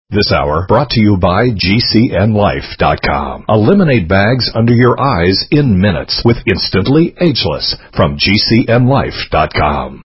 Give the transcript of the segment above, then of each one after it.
This hour brought to you by GCNLife.com. Eliminate bags under your eyes in minutes with Instantly Ageless from GCNLife.com.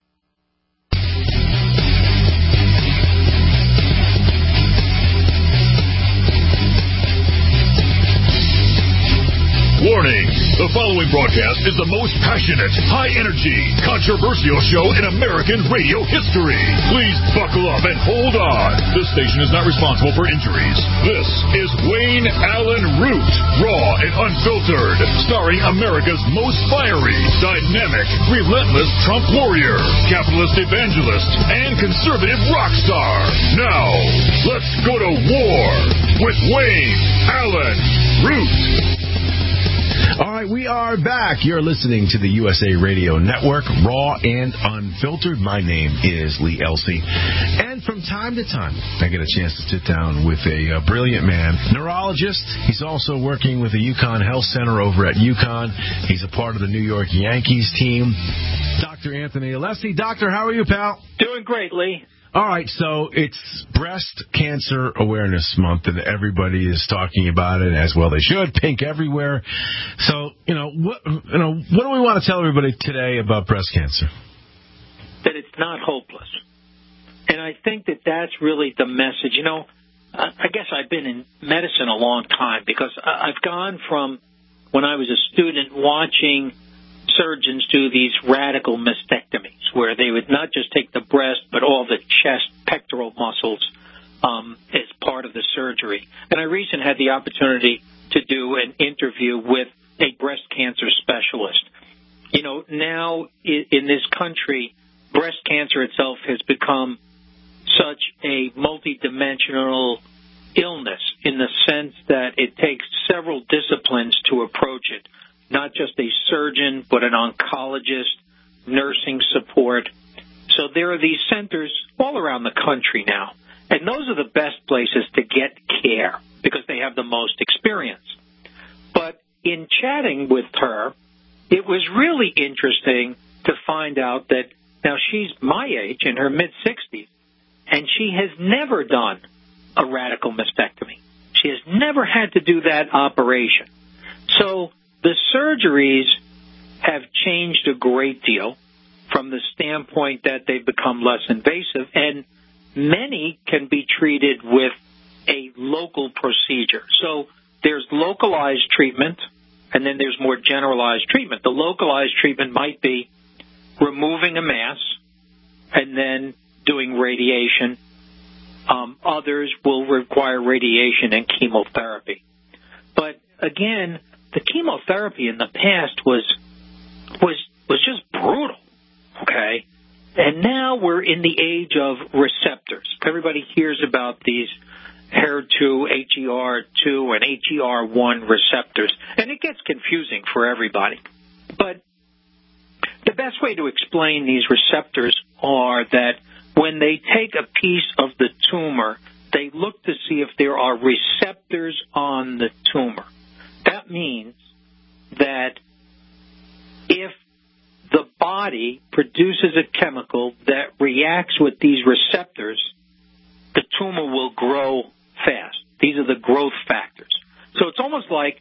Warning! The following broadcast is the most passionate, high-energy, controversial show in American radio history. Please buckle up and hold on. This station is not responsible for injuries. This is Wayne Allen Root, raw and unfiltered, starring America's most fiery, dynamic, relentless Trump warrior, capitalist evangelist, and conservative rock star. Now, let's go to war with Wayne Allen Root. All right, we are back. You're listening to the USA Radio Network, raw and unfiltered. My name is Lee Elsey. And from time to time, I get a chance to sit down with a brilliant man, neurologist. He's also working with the UConn Health Center over at UConn. He's a part of the New York Yankees team. Dr. Anthony Alessi. Doctor, how are you, pal? Doing great, Lee. All right, so it's Breast Cancer Awareness Month, and everybody is talking about it, as well they should. Pink everywhere. So, what do we want to tell everybody today about breast cancer? That it's not hopeless. And I think that that's really the message. I guess I've been in medicine a long time because I've gone from when I was a student watching surgeons do these radical mastectomies where they would not just take the breast but all the chest, pectoral muscles as part of the surgery. And I recently had the opportunity to do an interview with a breast cancer specialist. Now in this country, breast cancer itself has become such a multidimensional illness in the sense that it takes several disciplines to approach it. Not just a surgeon, but an oncologist, nursing support. So there are these centers all around the country now. And those are the best places to get care because they have the most experience. But in chatting with her, it was really interesting to find out that now she's my age, in her mid-60s, and she has never done a radical mastectomy. She has never had to do that operation. So the surgeries have changed a great deal from the standpoint that they've become less invasive, and many can be treated with a local procedure. So there's localized treatment, and then there's more generalized treatment. The localized treatment might be removing a mass and then doing radiation. Others will require radiation and chemotherapy. But again, the chemotherapy in the past was just brutal, okay? And now we're in the age of receptors. Everybody hears about these HER2, HER2, and HER1 receptors, and it gets confusing for everybody. But the best way to explain these receptors are that when they take a piece of the tumor, they look to see if there are receptors on the tumor. That means that if the body produces a chemical that reacts with these receptors, the tumor will grow fast. These are the growth factors. So it's almost like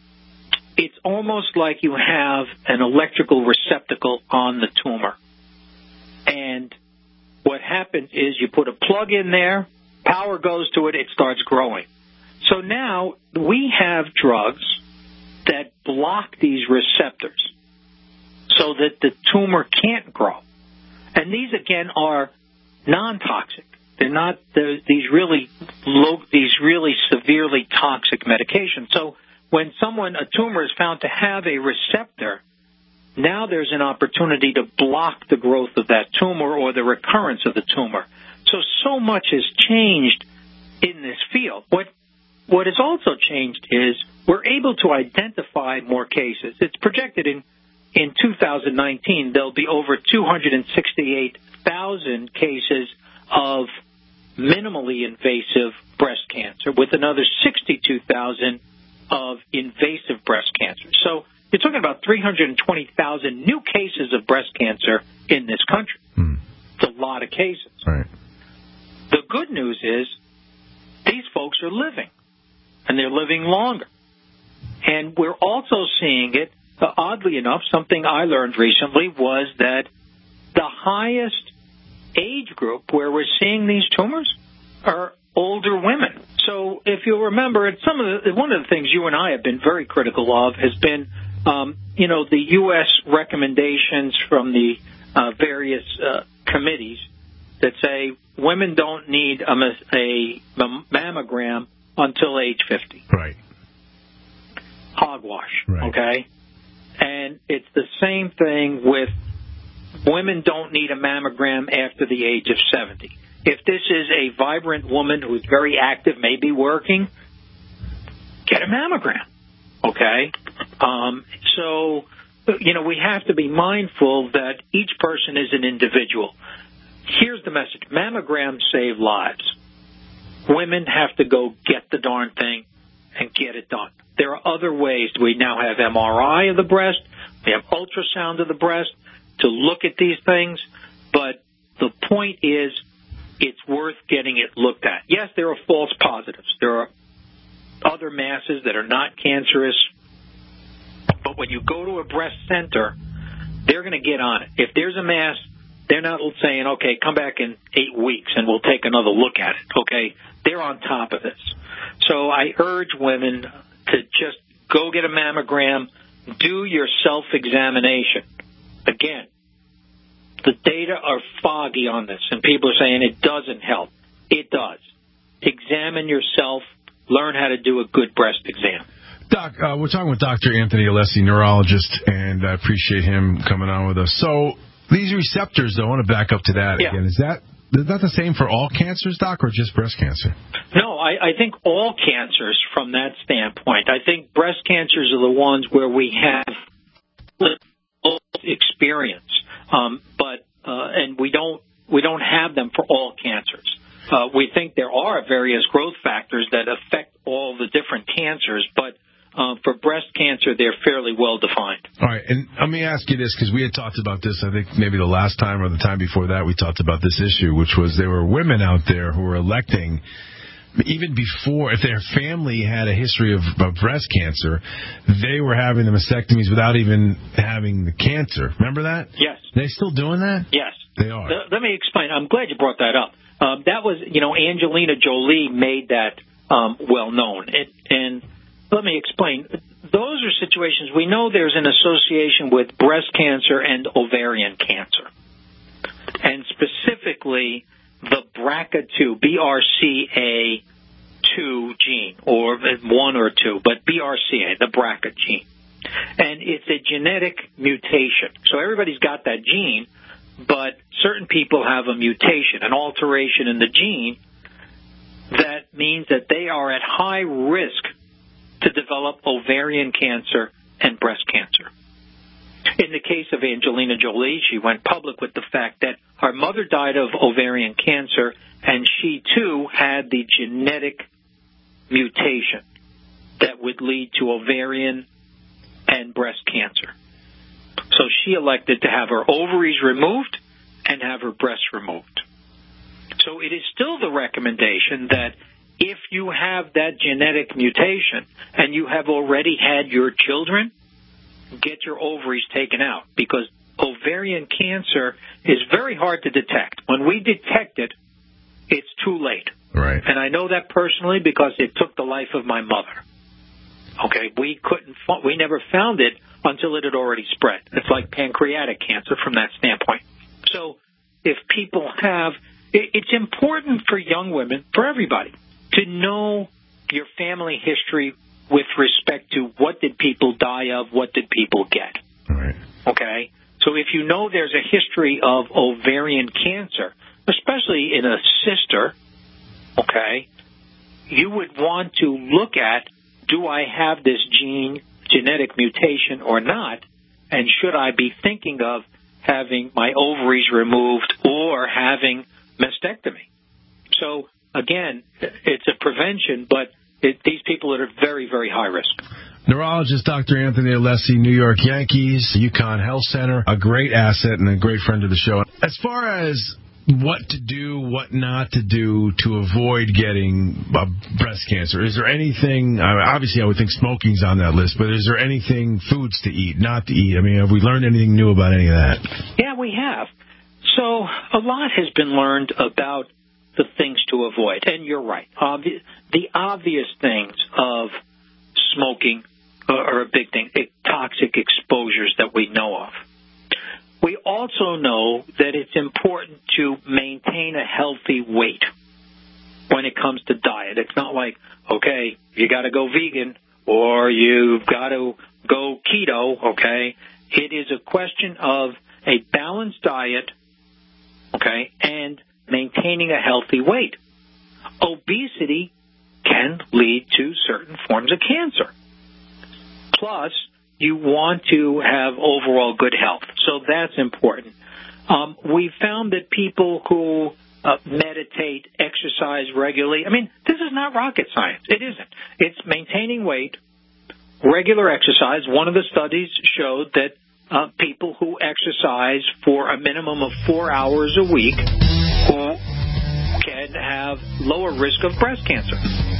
you have an electrical receptacle on the tumor. And what happens is you put a plug in there, power goes to it, it starts growing. So now we have drugs that block these receptors so that the tumor can't grow. And these, again, are non-toxic. They're not these really severely toxic medications. So when a tumor is found to have a receptor, now there's an opportunity to block the growth of that tumor or the recurrence of the tumor. So much has changed in this field. What has also changed is we're able to identify more cases. It's projected in 2019 there'll be over 268,000 cases of minimally invasive breast cancer with another 62,000 of invasive breast cancer. So you're talking about 320,000 new cases of breast cancer in this country. It's a lot of cases. Right. The good news is these are living, and they're living longer. And we're also seeing it, oddly enough, something I learned recently was that the highest age group where we're seeing these tumors are older women. So if you'll remember, one of the things you and I have been very critical of has been, the U.S. recommendations from the various committees that say women don't need a mammogram until age 50. Right. Hogwash, right. Okay? And it's the same thing with women don't need a mammogram after the age of 70. If this is a vibrant woman who's very active, maybe working, get a mammogram, okay? So, we have to be mindful that each person is an individual. Here's the message. Mammograms save lives. Women have to go get the darn thing and get it done. There are other ways. We now have MRI of the breast. We have ultrasound of the breast to look at these things. But the point is, it's worth getting it looked at. Yes, there are false positives. There are other masses that are not cancerous. But when you go to a breast center, they're going to get on it. If there's a mass, they're not saying, okay, come back in 8 weeks and we'll take another look at it, okay? They're on top of this. So I urge women to just go get a mammogram, do your self-examination. Again, the data are foggy on this, and people are saying it doesn't help. It does. Examine yourself. Learn how to do a good breast exam. Doc, we're talking with Dr. Anthony Alessi, neurologist, and I appreciate him coming on with us. So these receptors, though, I want to back up to that again. Is that the same for all cancers, Doc, or just breast cancer? No, I think all cancers from that standpoint. I think breast cancers are the ones where we have experience, and we don't have them for all cancers. We think there are various growth factors that affect all the different cancers, but for breast cancer, they're fairly well defined. All right, and let me ask you this, because we had talked about this, I think maybe the last time or the time before that, we talked about this issue, which was there were women out there who were electing, even before, if their family had a history of breast cancer, they were having the mastectomies without even having the cancer. Remember that? Yes. They still doing that? Yes. They are. Let me explain. I'm glad you brought that up. That was, Angelina Jolie made that well known. And let me explain. Those are situations, we know there's an association with breast cancer and ovarian cancer. And specifically, the BRCA2, BRCA2 gene, or 1 or 2, but BRCA, the BRCA gene. And it's a genetic mutation. So everybody's got that gene, but certain people have a mutation, an alteration in the gene that means that they are at high risk to develop ovarian cancer and breast cancer. In the case of Angelina Jolie, she went public with the fact that her mother died of ovarian cancer, and she, too, had the genetic mutation that would lead to ovarian and breast cancer. So she elected to have her ovaries removed and have her breasts removed. So it is still the recommendation that if you have that genetic mutation and you have already had your children, get your ovaries taken out, because ovarian cancer is very hard to detect. When we detect it, it's too late. Right. And I know that personally because it took the life of my mother. Okay, we never found it until it had already spread. It's like pancreatic cancer from that standpoint. So if people have, it's important for young women, for everybody, to know your family history with respect to what did people die of, what did people get. Right. Okay? So if you know there's a history of ovarian cancer, especially in a sister, okay, you would want to look at, do I have this genetic mutation or not, and should I be thinking of having my ovaries removed or having mastectomy? So, again, it's a prevention, but these people are very, very high risk. Neurologist Dr. Anthony Alessi, New York Yankees, UConn Health Center, a great asset and a great friend of the show. As far as what to do, what not to do to avoid getting breast cancer. Is there anything, obviously I would think smoking's on that list, but is there anything, foods to eat, not to eat? I mean, have we learned anything new about any of that? Yeah, we have. So a lot has been learned about the things to avoid. And you're right. The obvious things of smoking are a big thing, toxic exposures that we know of. We also know that it's important to maintain a healthy weight when it comes to diet. It's not like, okay, you got to go vegan or you've got to go keto, okay? It is a question of a balanced diet, okay, and maintaining a healthy weight. Obesity can lead to certain forms of cancer. Plus, you want to have overall good health. So that's important. We found that people who meditate, exercise regularly, I mean, this is not rocket science. It isn't. It's maintaining weight, regular exercise. One of the studies showed that people who exercise for a minimum of 4 hours a week who can have lower risk of breast cancer.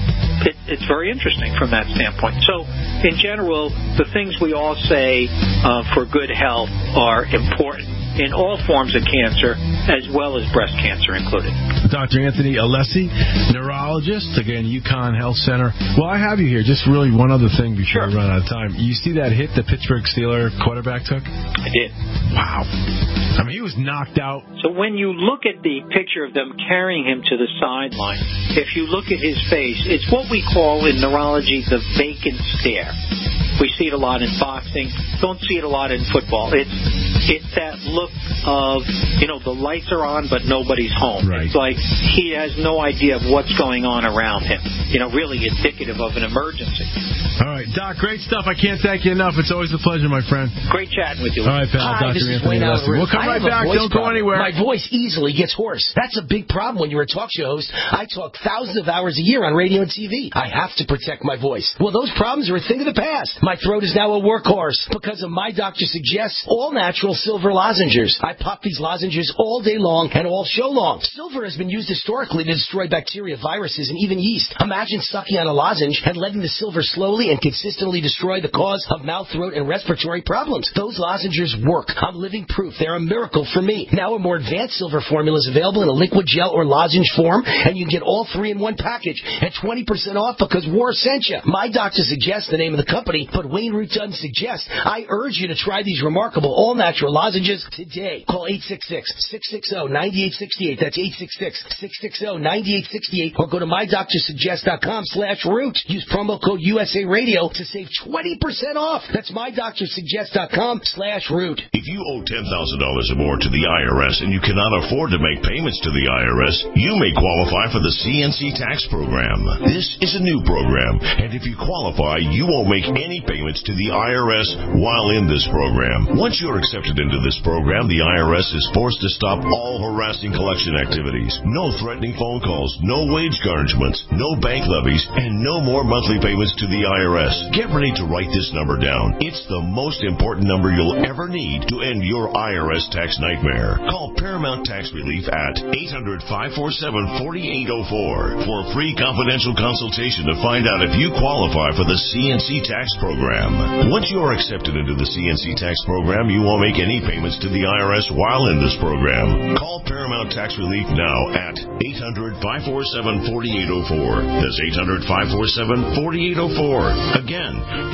It's very interesting from that standpoint. So, in general, the things we all say for good health are important in all forms of cancer, as well as breast cancer included. Dr. Anthony Alessi, neurologist, again, UConn Health Center. Well, I have you here. Just really one other thing before we run out of time. You see that hit the Pittsburgh Steelers quarterback took? I did. Wow. I mean, he was knocked out. So when you look at the picture of them carrying him to the sideline, if you look at his face, it's what we call in neurology the vacant stare. We see it a lot in boxing. Don't see it a lot in football. It's that look of, the lights are on, but nobody's home. Right. It's like he has no idea of what's going on around him. Really indicative of an emergency. All right, Doc, great stuff. I can't thank you enough. It's always a pleasure, my friend. Great chatting with you. All right, pal. Hi, Dr. this is Anthony Wayne Alessi. We'll come right back. Don't go anywhere. My voice easily gets hoarse. That's a big problem when you're a talk show host. I talk thousands of hours a year on radio and TV. I have to protect my voice. Well, those problems are a thing of the past. My throat is now a workhorse because of My Doctor Suggests all-natural silver lozenges. I pop these lozenges all day long and all show long. Silver has been used historically to destroy bacteria, viruses, and even yeast. Imagine sucking on a lozenge and letting the silver slowly and consistently destroy the cause of mouth, throat, and respiratory problems. Those lozenges work. I'm living proof. They're a miracle for me. Now a more advanced silver formula is available in a liquid gel or lozenge form, and you can get all three in one package at 20% off because War sent you. My Doctor Suggests the name of the company, but Wayne Root doesn't suggest. I urge you to try these remarkable all-natural lozenges today. Call 866-660-9868. That's 866-660-9868. Or go to mydoctorsuggest.com/root. Use promo code USA Radio to save 20% off. That's mydoctorsuggest.com/root. If you owe $10,000 or more to the IRS and you cannot afford to make payments to the IRS, you may qualify for the CNC tax program. This is a new program, and if you qualify, you won't make any payments to the IRS while in this program. Once you're accepted into this program, the IRS is forced to stop all harassing collection activities. No threatening phone calls, no wage garnishments, no bank levies, and no more monthly payments to the IRS. Get ready to write this number down. It's the most important number you'll ever need to end your IRS tax nightmare. Call Paramount Tax Relief at 800-547-4804 for a free confidential consultation to find out if you qualify for the CNC tax program. Once you are accepted into the CNC tax program, you won't make any payments to the IRS while in this program. Call Paramount Tax Relief now at 800-547-4804. That's 800-547-4804. Again,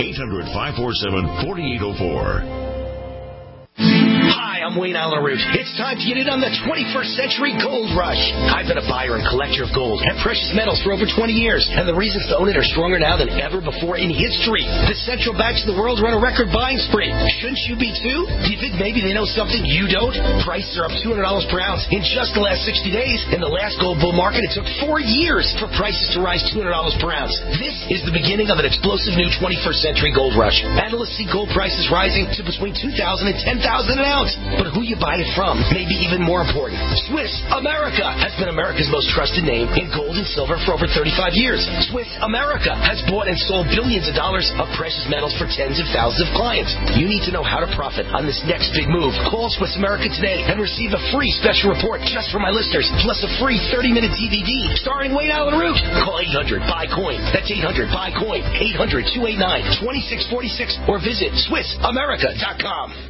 800-547-4804. Hi, I'm Wayne Allen Root. It's time to get in on the 21st century gold rush. I've been a buyer and collector of gold and precious metals for over 20 years, and the reasons to own it are stronger now than ever before in history. The central banks of the world run a record buying spree. Shouldn't you be too? Do you think maybe they know something you don't? Prices are up $200 per ounce in just the last 60 days. In the last gold bull market, it took 4 years for prices to rise $200 per ounce. This is the beginning of an explosive new 21st century gold rush. Analysts see gold prices rising to between $2,000 and $10,000 an ounce. But but who you buy it from may be even more important. Swiss America has been America's most trusted name in gold and silver for over 35 years. Swiss America has bought and sold billions of dollars of precious metals for tens of thousands of clients. You need to know how to profit on this next big move. Call Swiss America today and receive a free special report just for my listeners, plus a free 30-minute DVD starring Wayne Allen Root. Call 800-BUY-COIN. That's 800-BUY-COIN. 800-289-2646 or visit SwissAmerica.com.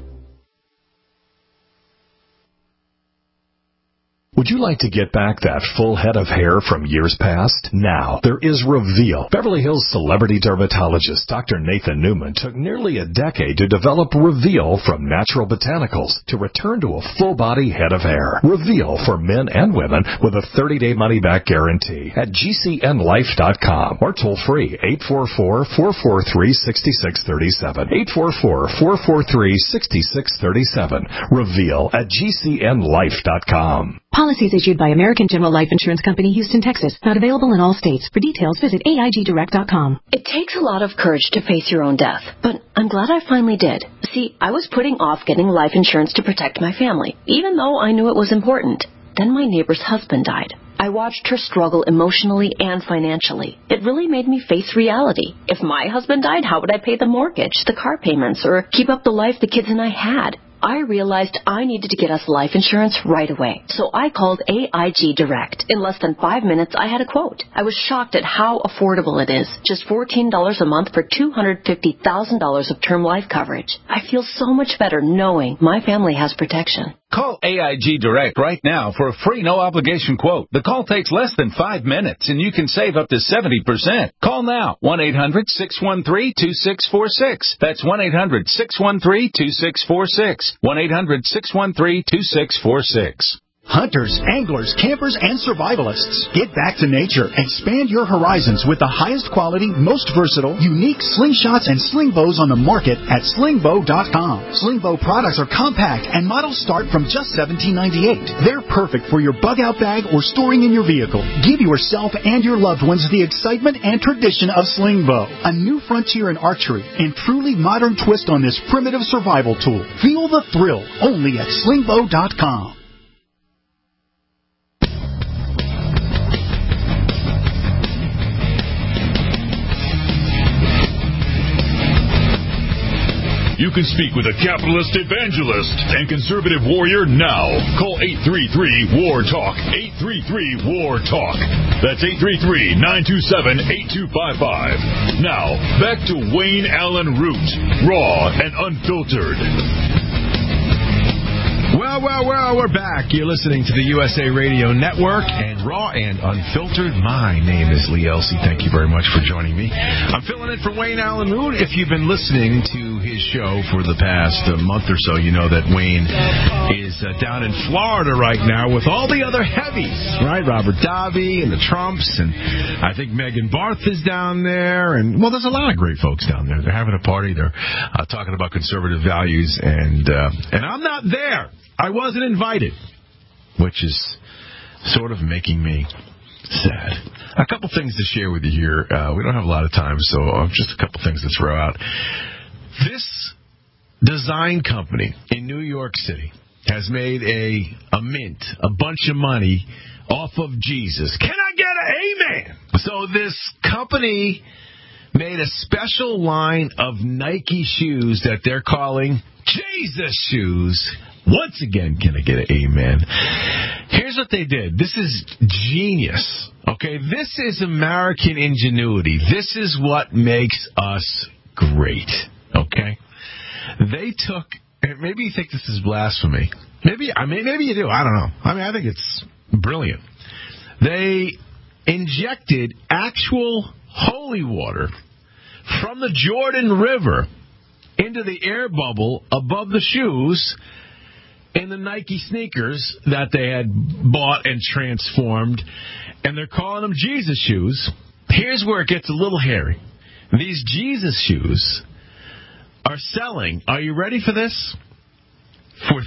Would you like to get back that full head of hair from years past? Now, there is Reveal. Beverly Hills celebrity dermatologist Dr. Nathan Newman took nearly a decade to develop Reveal from natural botanicals to return to a full-body head of hair. Reveal for men and women with a 30-day money-back guarantee at GCNlife.com or toll free 844-443-6637. 844-443-6637. Reveal at GCNlife.com. Policies issued by American General Life Insurance Company, Houston, Texas. Not available in all states. For details, visit AIGdirect.com. It takes a lot of courage to face your own death, but I'm glad I finally did. See, I was putting off getting life insurance to protect my family, even though I knew it was important. Then my neighbor's husband died. I watched her struggle emotionally and financially. It really made me face reality. If my husband died, how would I pay the mortgage, the car payments, or keep up the life the kids and I had? I realized I needed to get us life insurance right away. So I called AIG Direct. In less than 5 minutes, I had a quote. I was shocked at how affordable it is. Just $14 a month for $250,000 of term life coverage. I feel so much better knowing my family has protection. Call AIG Direct right now for a free no-obligation quote. The call takes less than 5 minutes, and you can save up to 70%. Call now, 1-800-613-2646. That's 1-800-613-2646. 1-800-613-2646. Hunters, anglers, campers, and survivalists. Get back to nature. Expand your horizons with the highest quality, most versatile, unique slingshots and sling bows on the market at slingbow.com. Slingbow products are compact and models start from just $17.98. They're perfect for your bug-out bag or storing in your vehicle. Give yourself and your loved ones the excitement and tradition of Slingbow, a new frontier in archery and truly modern twist on this primitive survival tool. Feel the thrill only at slingbow.com. You can speak with a capitalist evangelist and conservative warrior now. Call 833-WAR-TALK. 833-WAR-TALK. That's 833-927-8255. Now, back to Wayne Allen Root, raw and unfiltered. Well, we're back. You're listening to the USA Radio Network and Raw and Unfiltered. My name is Lee Elsey. Thank you very much for joining me. I'm filling in for Wayne Allen Root. If you've been listening to his show for the past month or so, you know that Wayne is down in Florida right now with all the other heavies, right? Robert Davi and the Trumps, and I think Megan Barth is down there. And, well, there's a lot of great folks down there. They're having a party. They're talking about conservative values, and I'm not there. I wasn't invited, which is sort of making me sad. A couple things to share with you here. We don't have a lot of time, so just a couple things to throw out. This design company in New York City has made a mint, a bunch of money off of Jesus. Can I get an amen? So this company made a special line of Nike shoes that they're calling Jesus shoes. Once again, can I get an amen? Here's what they did. This is genius. Okay, this is American ingenuity. This is what makes us great. Okay? They took, maybe you think this is blasphemy. Maybe you do. I don't know. I think it's brilliant. They injected actual holy water from the Jordan River into the air bubble above the shoes in the Nike sneakers that they had bought and transformed, and they're calling them Jesus shoes. Here's where it gets a little hairy. These Jesus shoes are selling, are you ready for this? For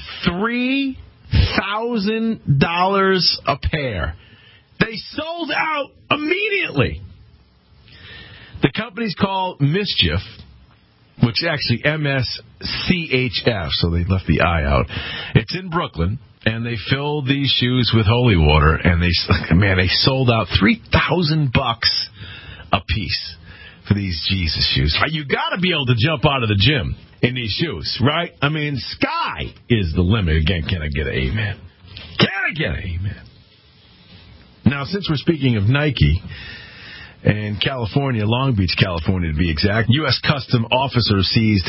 $3,000 a pair. They sold out immediately. The company's called Mischief, which actually MSCHF, so they left the I out. It's in Brooklyn, and they filled these shoes with holy water, and they sold out $3,000 a piece for these Jesus shoes. You got to be able to jump out of the gym in these shoes, right? I mean, sky is the limit. Again, can I get an amen? Can I get an amen? Now, since we're speaking of Nike, in California, Long Beach, California to be exact, U.S. Custom officers seized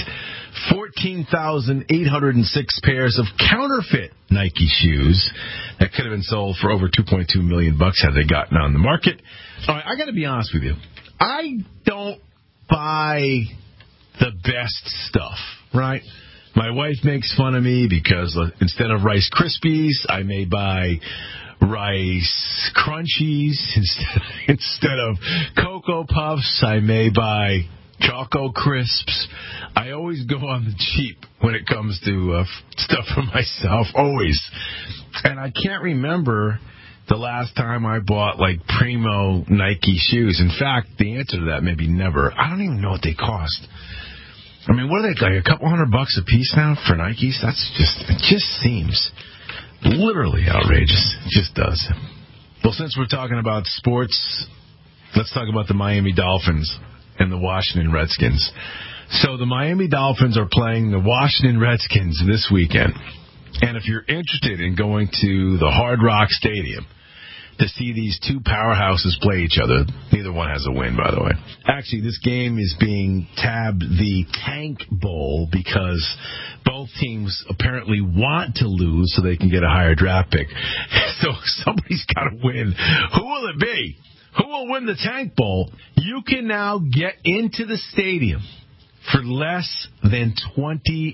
14,806 pairs of counterfeit Nike shoes that could have been sold for over $2.2 million had they gotten on the market. All right, I got to be honest with you. I don't buy the best stuff, right? My wife makes fun of me because instead of Rice Krispies, I may buy Rice Crunchies. Instead of Cocoa Puffs, I may buy Choco Crisps. I always go on the cheap when it comes to stuff for myself, always. And I can't remember the last time I bought, like, Primo Nike shoes. In fact, the answer to that may be never. I don't even know what they cost. I mean, what are they, like, a couple $100 a piece now for Nikes? It just seems literally outrageous. It just does. Well, since we're talking about sports, let's talk about the Miami Dolphins and the Washington Redskins. So the Miami Dolphins are playing the Washington Redskins this weekend. And if you're interested in going to the Hard Rock Stadium to see these two powerhouses play each other, neither one has a win, by the way. Actually, this game is being tabbed the Tank Bowl because both teams apparently want to lose so they can get a higher draft pick. So somebody's got to win. Who will it be? Who will win the Tank Bowl? You can now get into the stadium for less than $20.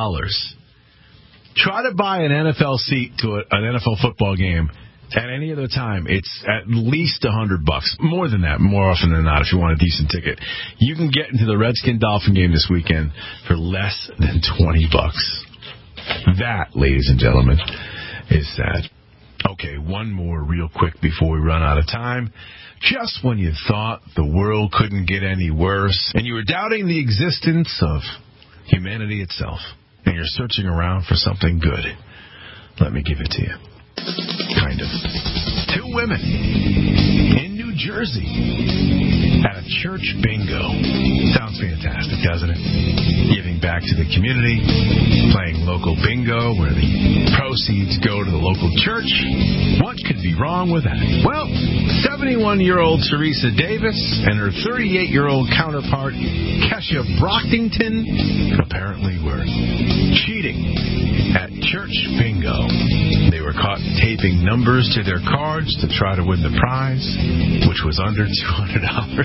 Try to buy an NFL seat to an NFL football game at any other time. It's at least $100. More than that, more often than not, if you want a decent ticket. You can get into the Redskin-Dolphin game this weekend for less than $20. That, ladies and gentlemen, is sad. Okay, one more real quick before we run out of time. Just when you thought the world couldn't get any worse and you were doubting the existence of humanity itself, and you're searching around for something good, let me give it to you. Kind of. Two women in New Jersey at a church bingo. Sounds fantastic, doesn't it? Giving back to the community, playing local bingo where the proceeds go to the local church. What could be wrong with that? Well, 71-year-old Teresa Davis and her 38-year-old counterpart, Kesha Brockington, apparently were cheating at church bingo. They were caught taping numbers to their cards to try to win the prize, which was under $200.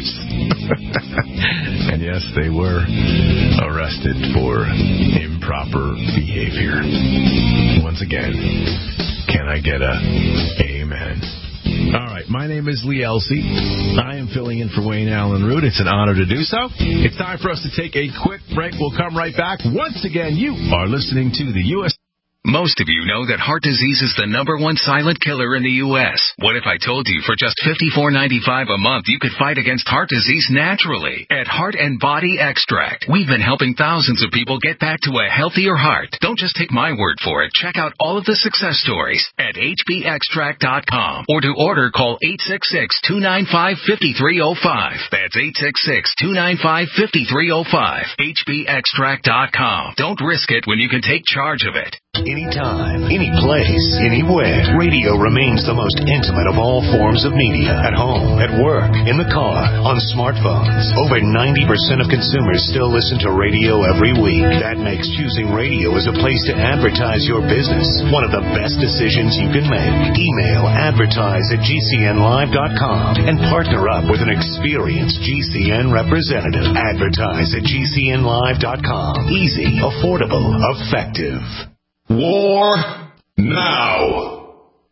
And yes, they were arrested for improper behavior. Once again, can I get a amen? All right, my name is Lee Elsey. I am filling in for Wayne Allen Root. It's an honor to do so. It's time for us to take a quick break. We'll come right back. Once again, you are listening to the U.S. Most of you know that heart disease is the #1 silent killer in the U.S. What if I told you for just $54.95 a month you could fight against heart disease naturally at Heart and Body Extract? We've been helping thousands of people get back to a healthier heart. Don't just take my word for it. Check out all of the success stories at hbextract.com. Or to order, call 866-295-5305. That's 866-295-5305. hbextract.com. Don't risk it when you can take charge of it. Anytime, any place, anywhere. Radio remains the most intimate of all forms of media. At home, at work, in the car, on smartphones. Over 90% of consumers still listen to radio every week. That makes choosing radio as a place to advertise your business one of the best decisions you can make. Email advertise@gcnlive.com and partner up with an experienced GCN representative. Advertise@gcnlive.com. Easy, affordable, effective. War now.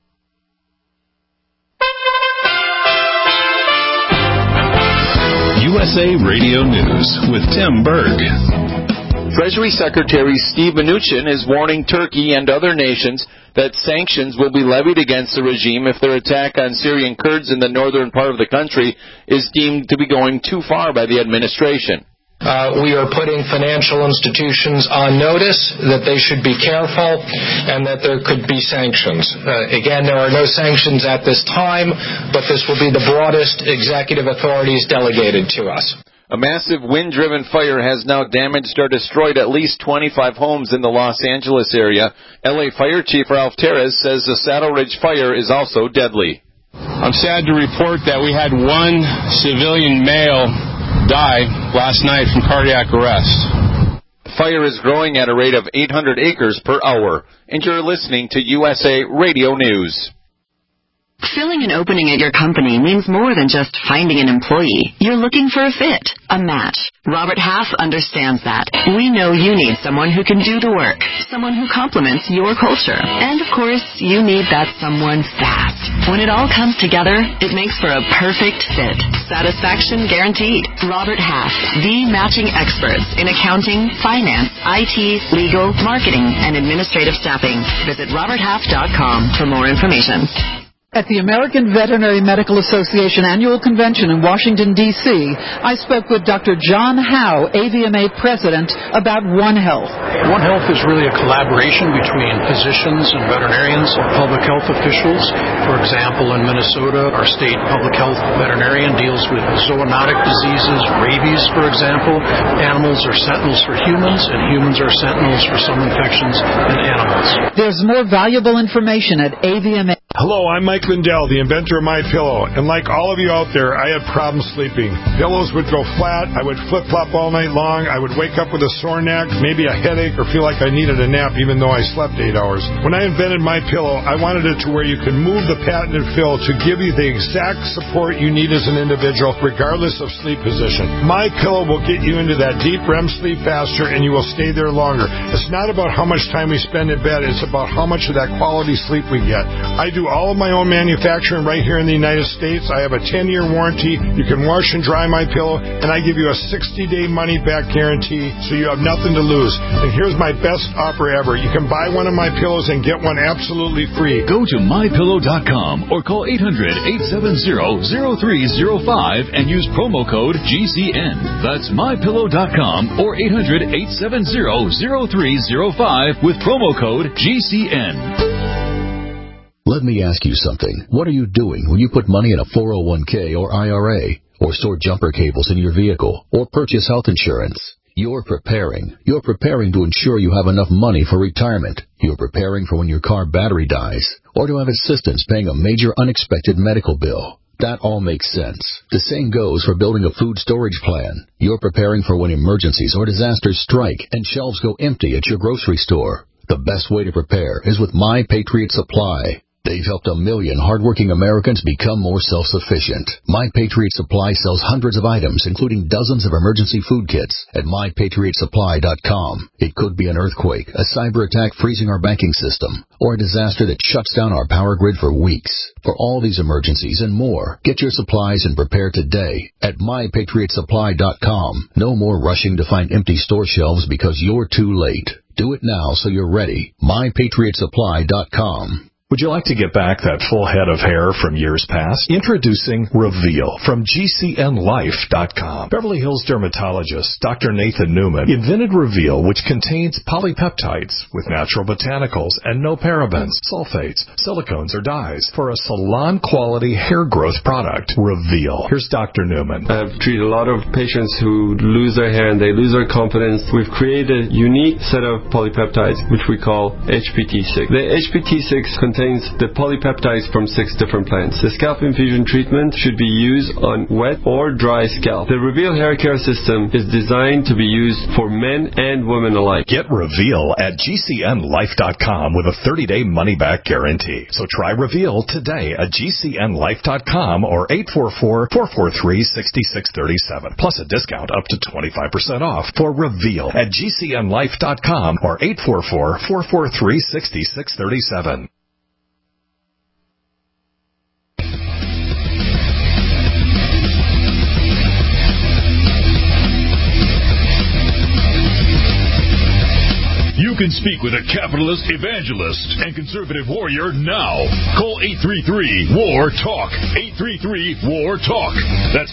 USA Radio News with Tim Berg. Treasury Secretary Steve Mnuchin is warning Turkey and other nations that sanctions will be levied against the regime if their attack on Syrian Kurds in the northern part of the country is deemed to be going too far by the administration. we are putting financial institutions on notice that they should be careful and that there could be sanctions. Again, there are no sanctions at this time, but this will be the broadest executive authorities delegated to us. A massive wind-driven fire has now damaged or destroyed at least 25 homes in the Los Angeles area. LA Fire Chief Ralph Terez says the Saddle Ridge fire is also deadly. I'm sad to report that we had one civilian male die last night from cardiac arrest. The fire is growing at a rate of 800 acres per hour. And you're listening to USA Radio News. Filling an opening at your company means more than just finding an employee. You're looking for a fit, a match. Robert Half understands that. We know you need someone who can do the work, someone who complements your culture. And, of course, you need that someone fast. When it all comes together, it makes for a perfect fit. Satisfaction guaranteed. Robert Half, the matching experts in accounting, finance, IT, legal, marketing, and administrative staffing. Visit roberthalf.com for more information. At the American Veterinary Medical Association Annual Convention in Washington, D.C., I spoke with Dr. John Howe, AVMA President, about One Health. One Health is really a collaboration between physicians and veterinarians and public health officials. For example, in Minnesota, our state public health veterinarian deals with zoonotic diseases, rabies, for example. Animals are sentinels for humans, and humans are sentinels for some infections in animals. There's more valuable information at AVMA. Hello, I'm Mike Lindell, the inventor of MyPillow, and like all of you out there, I had problems sleeping. Pillows would go flat, I would flip-flop all night long, I would wake up with a sore neck, maybe a headache, or feel like I needed a nap even though I slept 8 hours. When I invented MyPillow, I wanted it to where you could move the patented fill to give you the exact support you need as an individual, regardless of sleep position. MyPillow will get you into that deep REM sleep faster, and you will stay there longer. It's not about how much time we spend in bed, it's about how much of that quality sleep we get. I do all of my own manufacturing right here in the United States. I have a 10-year warranty. You can wash and dry my pillow, and I give you a 60-day money-back guarantee, so you have nothing to lose. And here's my best offer ever. You can buy one of my pillows and get one absolutely free. Go to MyPillow.com or call 800-870-0305 and use promo code GCN. That's MyPillow.com or 800-870-0305 with promo code GCN. Let me ask you something. What are you doing when you put money in a 401k or IRA, or store jumper cables in your vehicle, or purchase health insurance? You're preparing. You're preparing to ensure you have enough money for retirement. You're preparing for when your car battery dies, or to have assistance paying a major unexpected medical bill. That all makes sense. The same goes for building a food storage plan. You're preparing for when emergencies or disasters strike and shelves go empty at your grocery store. The best way to prepare is with My Patriot Supply. They've helped 1 million hardworking Americans become more self-sufficient. My Patriot Supply sells hundreds of items, including dozens of emergency food kits at MyPatriotSupply.com. It could be an earthquake, a cyber attack freezing our banking system, or a disaster that shuts down our power grid for weeks. For all these emergencies and more, get your supplies and prepare today at MyPatriotSupply.com. No more rushing to find empty store shelves because you're too late. Do it now so you're ready. MyPatriotSupply.com. Would you like to get back that full head of hair from years past? Introducing Reveal from GCNLife.com. Beverly Hills dermatologist Dr. Nathan Newman invented Reveal, which contains polypeptides with natural botanicals and no parabens, sulfates, silicones, or dyes for a salon-quality hair growth product. Reveal. Here's Dr. Newman. I've treated a lot of patients who lose their hair and they lose their confidence. We've created a unique set of polypeptides, which we call HPT6. The HPT6 contains the polypeptides from 6 different plants. The scalp infusion treatment should be used on wet or dry scalp. The Reveal hair care system is designed to be used for men and women alike. Get Reveal at GCNLife.com with a 30-day money-back guarantee. So try Reveal today at GCNLife.com or 844-443-6637. Plus a discount up to 25% off for Reveal at GCNLife.com or 844-443-6637. You can can speak with a capitalist evangelist and conservative warrior now. Call 833-WAR-TALK. 833-WAR-TALK. That's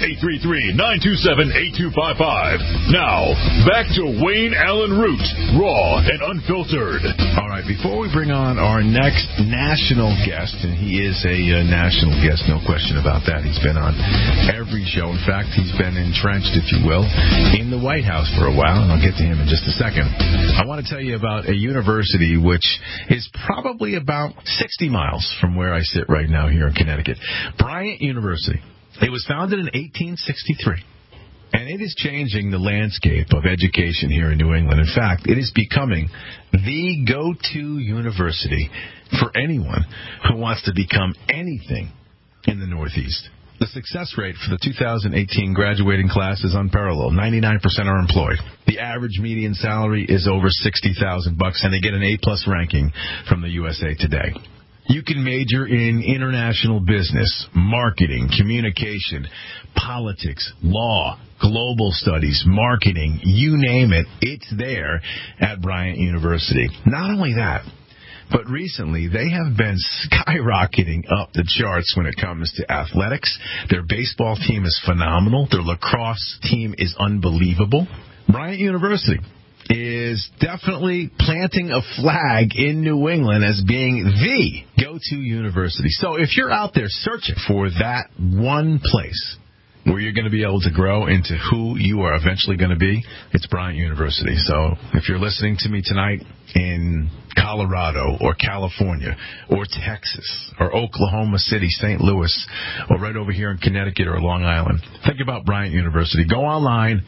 833-927-8255. Now, back to Wayne Allen Root, raw and unfiltered. All right, before we bring on our next national guest, and he is a national guest, no question about that. He's been on every show. In fact, he's been entrenched, if you will, in the White House for a while, and I'll get to him in just a second. I want to tell you about a university which is probably about 60 miles from where I sit right now here in Connecticut. Bryant University. It was founded in 1863. And it is changing the landscape of education here in New England. In fact, it is becoming the go-to university for anyone who wants to become anything in the Northeast. The success rate for the 2018 graduating class is unparalleled. 99% are employed. The average median salary is over $60,000, and they get an A-plus ranking from the USA Today. You can major in international business, marketing, communication, politics, law, global studies, marketing, you name it, it's there at Bryant University. Not only that, but recently they have been skyrocketing up the charts when it comes to athletics. Their baseball team is phenomenal. Their lacrosse team is unbelievable. Bryant University is definitely planting a flag in New England as being the go-to university. So if you're out there searching for that one place where you're going to be able to grow into who you are eventually going to be, it's Bryant University. So if you're listening to me tonight in Colorado or California or Texas or Oklahoma City, St. Louis, or right over here in Connecticut or Long Island, think about Bryant University. Go online,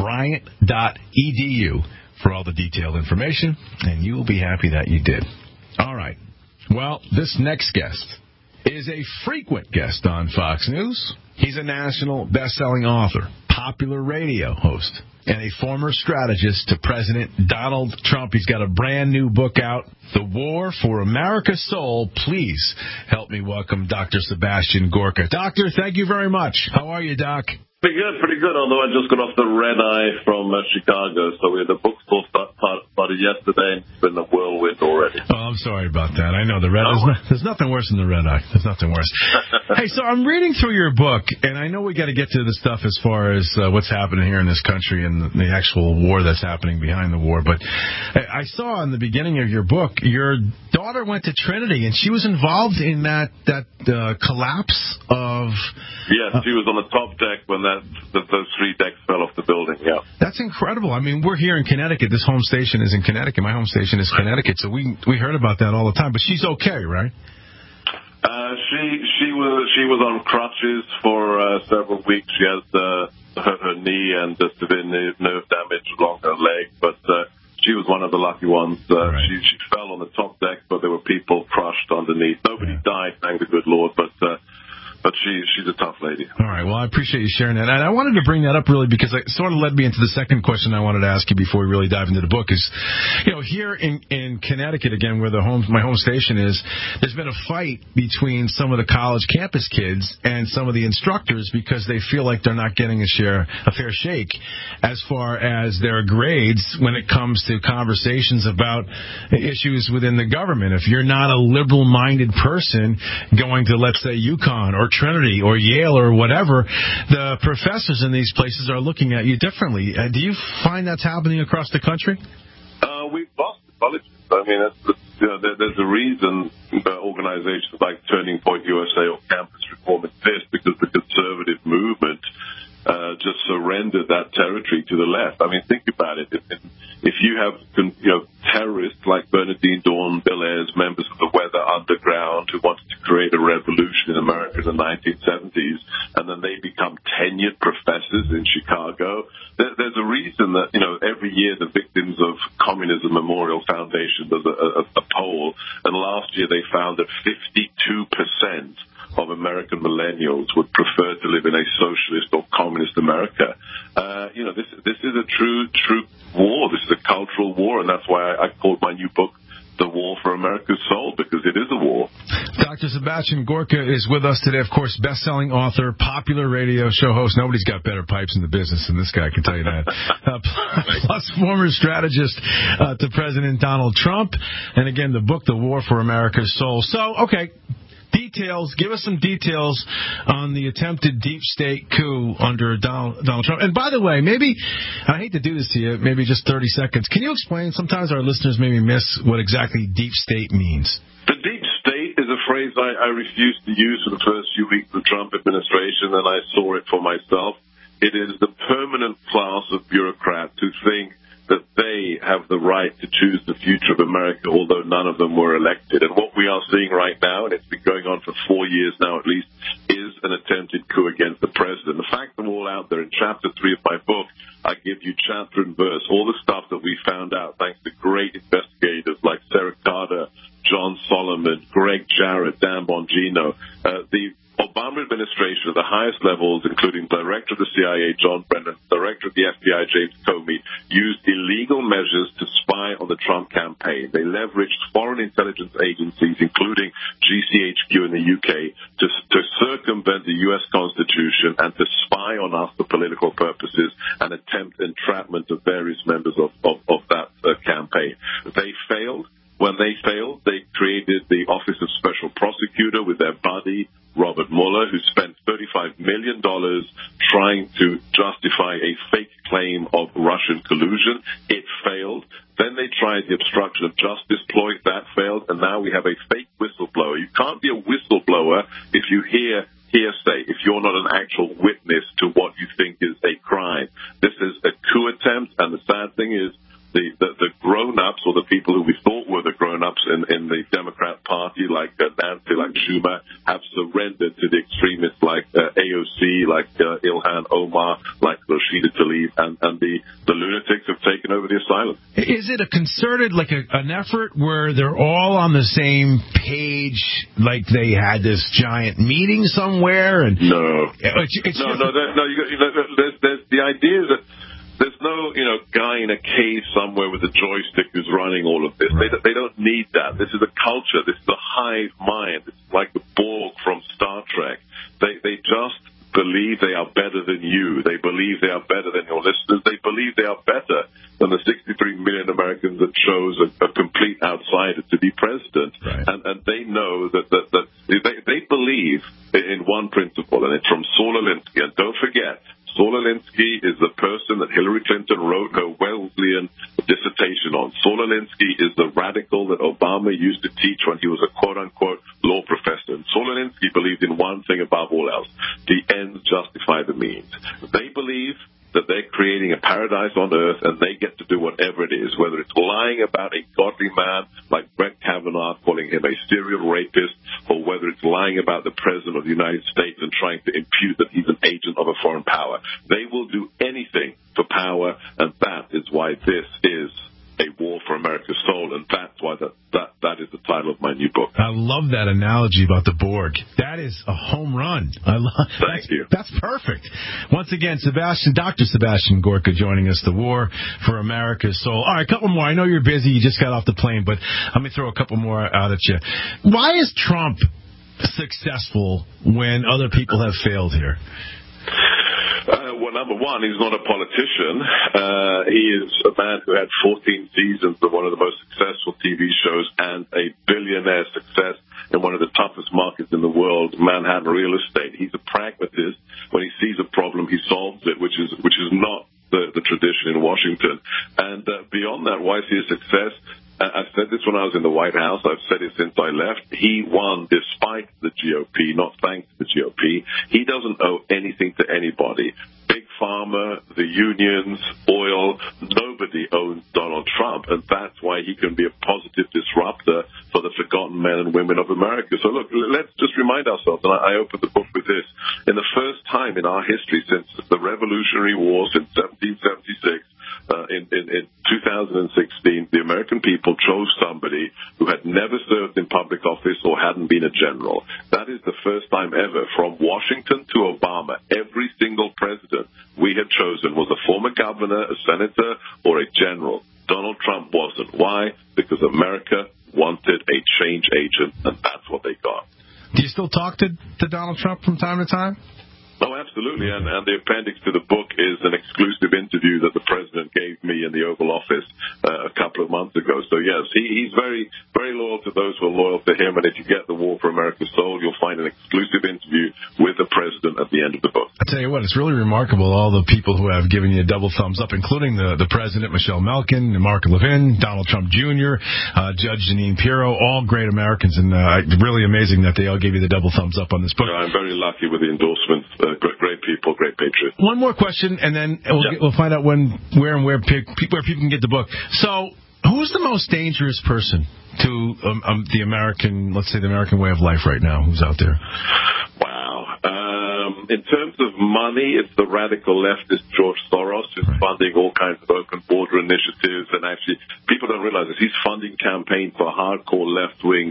bryant.edu, for all the detailed information, and you will be happy that you did. All right. Well, this next guest is a frequent guest on Fox News. He's a national best-selling author, popular radio host, and a former strategist to President Donald Trump. He's got a brand new book out, The War for America's Soul. Please help me welcome Dr. Sebastian Gorka. Doctor, thank you very much. How are you, Doc? Pretty good, although I just got off the red eye from Chicago, so we had the bookstore party yesterday, and it's been a whirlwind already. Oh, I'm sorry about that. I know the red eye. There's nothing worse than the red eye. There's nothing worse. Hey, so I'm reading through your book, and I know we got to get to the stuff as far as what's happening here in this country and the actual war that's happening behind the war, but I saw in the beginning of your book, your daughter went to Trinity, and she was involved in that collapse of... Yes, she was on the top deck when those three decks fell off the building, yeah. That's incredible. I mean, we're here in Connecticut. This home station is in Connecticut. My home station is Connecticut, so we heard about that all the time. But she's okay, right? She was on crutches for several weeks. She has her knee and severe nerve damage along her leg, but she was one of the lucky ones. Right. She fell on the top deck, but there were people crushed underneath. Nobody died, thank the good Lord, but she's a tough lady. All right. Well, I appreciate you sharing that. And I wanted to bring that up really because it sort of led me into the second question I wanted to ask you before we really dive into the book is, here in Connecticut, again, where my home station is, there's been a fight between some of the college campus kids and some of the instructors because they feel like they're not getting a fair shake as far as their grades when it comes to conversations about issues within the government. If you're not a liberal-minded person going to, let's say, UConn or Trinity or Yale or whatever, the professors in these places are looking at you differently. Do you find that's happening across the country? We've lost the colleges. I mean, there's a reason organizations like Turning Point USA or Campus Reform exist, because the conservative movement just surrendered that territory to the left. I mean, think about it. If you have terrorists like Bernardine Dawn, Bill Ayers, members of the Weather Underground who wanted to create a revolution in America in the 1970s, and then they become tenured professors in Chicago, there's a reason that, every year the Victims of Communism Memorial Foundation does a poll, and last year they found that 52% of American millennials would prefer to live in a socialist or communist America. This is a true war. This is a cultural war, and that's why I called my new book the war for America's soul, because it is a war. Dr. Sebastian Gorka is with us today, of course, best-selling author, popular radio show host. Nobody's got better pipes in the business than this guy, I can tell you that. Plus former strategist to President Donald Trump. And again, the book, The War for America's Soul. So, okay. Details. Give us some details on the attempted deep state coup under Donald Trump. And by the way, maybe, I hate to do this to you, maybe just 30 seconds. Can you explain? Sometimes our listeners maybe miss what exactly deep state means. The deep state is a phrase I refused to use for the first few weeks of the Trump administration, and I saw it for myself. It is the permanent class of bureaucrats who think that they have the right to choose the future of America, although none of them were elected. And what we are seeing right now, and it's been going on for 4 years now at least, is an attempted coup against the president. The facts are all out there. In Chapter 3 of my book, I give you chapter and verse, all the stuff that we found out thanks to great investigators like Sarah Carter, John Solomon, Greg Jarrett, Dan Bongino. The Obama administration at the highest levels, including Director of the CIA, John Brennan, Director of the FBI, James Comey, used illegal measures to spy on the Trump campaign. They leveraged foreign intelligence agencies, including GCHQ in the UK, to circumvent the U.S. Constitution and to spy on us for political purposes and attempt entrapment of various members of that campaign. They failed. When they failed, they created the Office of Special Prosecutor with their buddy, Robert Mueller, who spent $35 million trying to justify a fake claim of Russian collusion. It failed. Then they tried the obstruction of justice ploy. That failed. And now we have a fake whistleblower. You can't be a whistleblower if you hear hearsay, if you're not an actual witness to what you think is a crime. This is a coup attempt, and the sad thing is, the grown-ups, or the people who we thought were the grown-ups in the Democrat Party, like Nancy, like Schumer, have surrendered to the extremists like AOC, like Ilhan Omar, like Rashida Tlaib, and the lunatics have taken over the asylum. Is it a concerted, like an effort where they're all on the same page, like they had this giant meeting somewhere? And No. There's the idea that there's no, guy in a cave somewhere with a joystick who's running all of this. Right. They don't need that. This is a culture. This is a hive mind. It's like the Borg from Star Trek. They just believe they are better than you. They believe they are better than your listeners. They believe they are better than the 63 million Americans that chose a complete outsider to be president. Right. And they know that they believe in one principle, and it's from Saul Alinsky. And don't forget, Saul Alinsky is the person that Hillary Clinton wrote her Wesleyan dissertation on. Saul Alinsky is the radical that Obama used to teach when he was a quote-unquote law professor. And Saul Alinsky believed in one thing above all else: the ends justify the means. They believe that they're creating a paradise on earth, and they get to do whatever it is, whether it's lying about a godly man like Brett Kavanaugh, calling him a serial rapist, or whether it's lying about the President of the United States and trying to impute that he's an agent of a foreign power. They will do anything for power, and that is why this is a war for America's soul, and that's why that is the title of my new book. I love that analogy about the Borg. That is a home run. Thank you. That's perfect. Once again, Dr. Sebastian Gorka joining us, The War for America's Soul. All right, a couple more. I know you're busy. You just got off the plane, but let me throw a couple more out at you. Why is Trump successful when other people have failed here? Well, number one, he's not a politician. He is a man who had 14 seasons of one of the most successful TV shows and a billionaire success in one of the toughest markets in the world, Manhattan real estate. He's a pragmatist. When he sees a problem, he solves it, which is not the tradition in Washington. And beyond that, why is he a success? I've said this when I was in the White House. I've said it since I left. He won despite the GOP, not thanks to the GOP. He doesn't owe anything to anybody. Big Pharma, the unions, oil, nobody owns Donald Trump, and that's why he can be a positive disruptor for the forgotten men and women of America. So look, let's just remind ourselves, and I opened the book with this. In the first time in our history since the Revolutionary War, since 1776, in 2016, the American people chose somebody who had never served in public office or hadn't been a general. That is the first time ever, from Washington to Obama, every single president we had chosen was a former governor, a senator, or a general. Donald Trump wasn't. Why? Because America wanted a change agent, and that's what they got. Do you still talk to Donald Trump from time to time? Oh, absolutely. And the appendix to the book is an exclusive interview that the president gave me in the Oval Office a couple of months ago. So, yes, he's very, very loyal to those who are loyal to him. And if you get the War for America sold, you'll find an exclusive interview with the president at the end of the book. I tell you what, it's really remarkable, all the people who have given you a double thumbs up, including the president, Michelle Malkin, Mark Levin, Donald Trump Jr., Judge Jeanine Pirro, all great Americans. And really amazing that they all gave you the double thumbs up on this book. I'm very lucky with the endorsements. Great people, great patriots. One more question, and then we'll find out where people can get the book. So, who's the most dangerous person to the American, let's say the American way of life right now? Who's out there? Wow. In terms of money, it's the radical leftist George Soros who's funding all kinds of open border initiatives, and actually people don't realize this. He's funding campaigns for hardcore left-wing,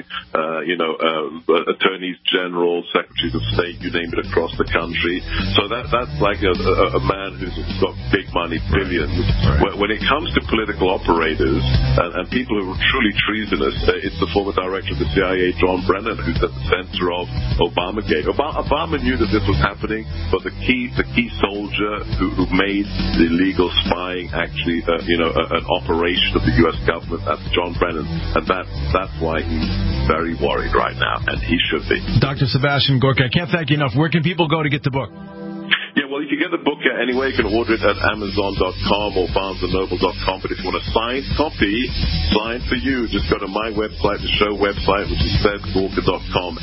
attorneys general, secretaries of state, you name it, across the country. So that's like a man who's got big money, billions. When it comes to political operators and people who are truly treasonous, it's the former director of the CIA, John Brennan, who's at the center of Obamagate. Obama knew that this was happening, but the key soldier who made the illegal spying actually, an operation of the U.S. government, that's John Brennan, and that's why he's very worried right now, and he should be. Dr. Sebastian Gorka, I can't thank you enough. Where can people go to get the book? Yeah, well, you can get the book anyway. You can order it at Amazon.com or BarnesandNoble.com. But if you want a signed copy, signed for you, just go to my website, the show website, which is SebGorka.com,